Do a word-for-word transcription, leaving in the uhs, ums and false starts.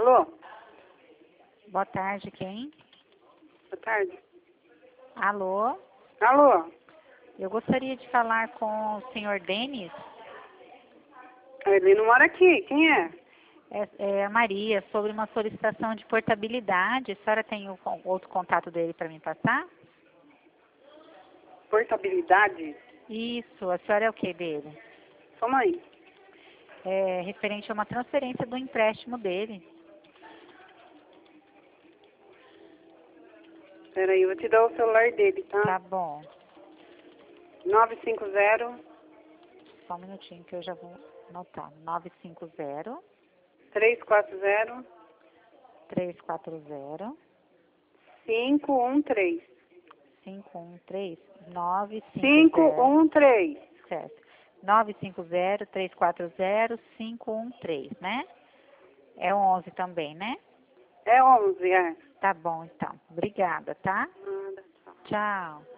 Alô? Boa tarde, quem? Boa tarde. Alô? Alô? Eu gostaria de falar com o senhor Denis. Ele não mora aqui. Quem é? É, é a Maria, sobre uma solicitação de portabilidade. A senhora tem o, outro contato dele para me passar? Portabilidade? Isso, a senhora é o que dele? Sua mãe. É referente a uma transferência do empréstimo dele. Peraí, eu vou te dar o celular dele, tá? Tá bom. nove cinco zero, Só um minutinho que eu já vou anotar. nove cinco zero, três quatro zero, três quatro zero, cinco um três. cinco um três, nove cinco cinco zero. um três. Certo. nove cinco zero, três quatro zero, cinco um três, né? É onze também, né? É onze, é. Tá bom, então. Obrigada, tá? Nada, tchau. Tchau.